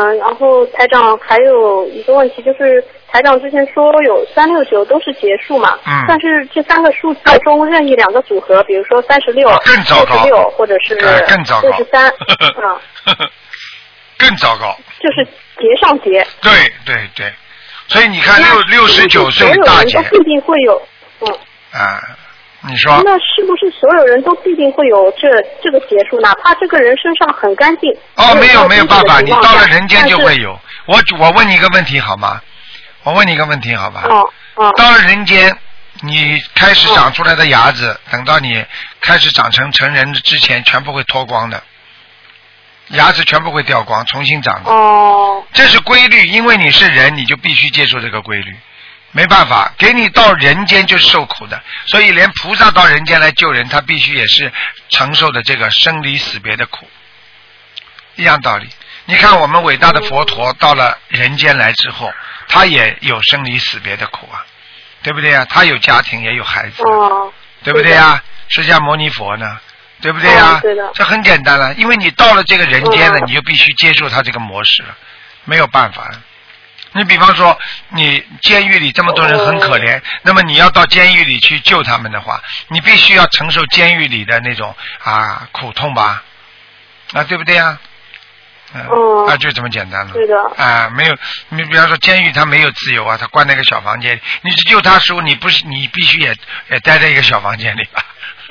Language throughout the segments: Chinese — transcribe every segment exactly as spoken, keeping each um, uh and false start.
嗯，然后台长还有一个问题，就是台长之前说有三六九都是结束嘛， 嗯， 但是这三个数字中任意两个组合，比如说三十六、 更糟糕， 六十六或者是更糟糕， 六十三，嗯， 更糟糕， 就是结上结。 对对对，所以你看六六十九岁大姐， 都必定会有，嗯。 啊。你说那是不是所有人都必定会有这这个结束？哪怕这个人身上很干净。 哦，没有没有办法，你到了人间就会有。我我问你一个问题好吗？我问你一个问题好吧？ 哦哦。 到了人间，你开始长出来的牙子，哦、等到你开始长成成人之前，全部会脱光的，牙齿全部会掉光，重新长的。 哦。 这是规律，因为你是人，你就必须接受这个规律。没办法，给你到人间就是受苦的，所以连菩萨到人间来救人，他必须也是承受的这个生离死别的苦，一样道理。你看我们伟大的佛陀到了人间来之后，他也有生离死别的苦啊，对不对啊？他有家庭也有孩子， 哦、 对不对啊？释迦牟尼佛呢，对不对啊？ 哦、对的， 这很简单了，因为你到了这个人间了，你就必须接受他这个模式了，没有办法了。你比方说，你监狱里这么多人很可怜，那么你要到监狱里去救他们的话，你必须要承受监狱里的那种啊苦痛吧，啊对不对呀？嗯，啊就这么简单了。 对的。啊， 没有，你比方说监狱他没有自由啊，他关在一个小房间，你去救他的时候，你不是你必须也也待在一个小房间里吧？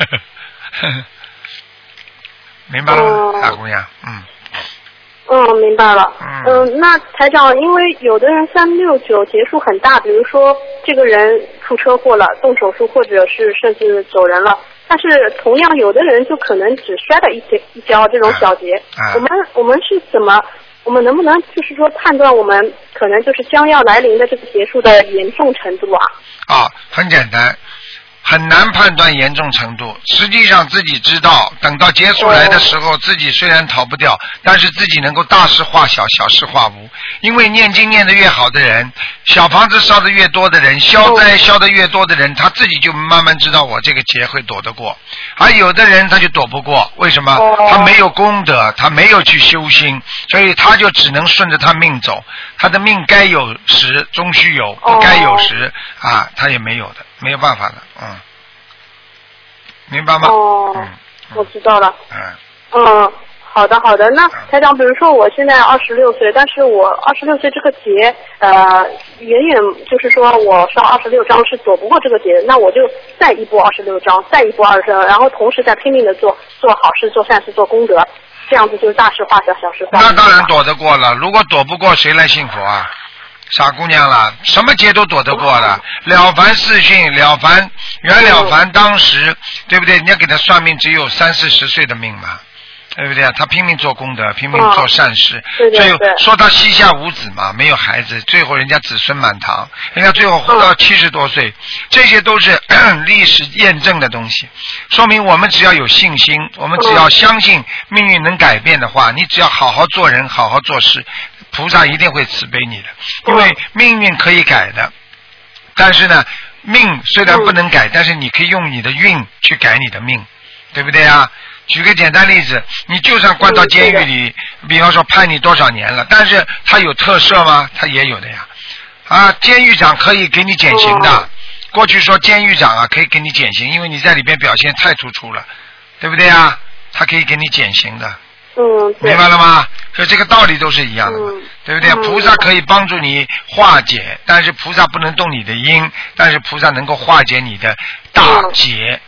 明白了吗，大姑娘？嗯。 嗯，明白了。嗯、呃，那台长，因为有的人三六九结束很大，比如说这个人出车祸了，动手术，或者是甚至走人了，但是同样有的人就可能只摔了一跤一跤这种小节。啊、我们我们是怎么？我们能不能就是说判断我们可能就是将要来临的这个结束的严重程度啊？ 啊，很简单。很难判断严重程度，实际上自己知道，等到结束来的时候，自己虽然逃不掉，但是自己能够大事化小，小事化无。因为念经念得越好的人，小房子烧得越多的人，消灾消得越多的人，他自己就慢慢知道我这个劫会躲得过。而有的人他就躲不过，为什么？他没有功德，他没有去修心，所以他就只能顺着他命走。他的命该有时终须有，不该有时啊，他也没有的。没有办法的，嗯，明白吗？ 哦，嗯、我知道了。 嗯。 嗯，好的好的。那台长，比如说我现在二十六岁，但是我二十六岁这个劫，呃，远远就是说我烧二十六章是躲不过这个劫，那我就再一波二十六章，再一波二十六，然后同时再拼命的做做好事、做善事、做功德，这样子就是大事化小，小事化无。 那当然躲得过了，如果躲不过，谁来信佛啊？傻姑娘了，什么劫都躲得过了。了凡四训，了凡袁了凡当时，对不对？人家给他算命只有三四十岁的命嘛，对不对？他拼命做功德，拼命做善事，所以说他膝下无子嘛，没有孩子，最后人家子孙满堂，人家最后活到七十多岁，这些都是历史验证的东西，说明我们只要有信心，我们只要相信命运能改变的话，你只要好好做人，好好做事。菩萨一定会慈悲你的，因为命运可以改的，但是呢，命虽然不能改，但是你可以用你的运去改你的命，对不对啊？举个简单例子，你就算关到监狱里，比方说判你多少年了，但是他有特赦吗？他也有的呀。啊，监狱长可以给你减刑的，过去说监狱长啊可以给你减刑，因为你在里边表现太突出了，对不对啊？他可以给你减刑的。 嗯， 明白了吗？所以这个道理都是一样的嘛，嗯、对不对？嗯、菩萨可以帮助你化解，但是菩萨不能动你的因，但是菩萨能够化解你的大劫，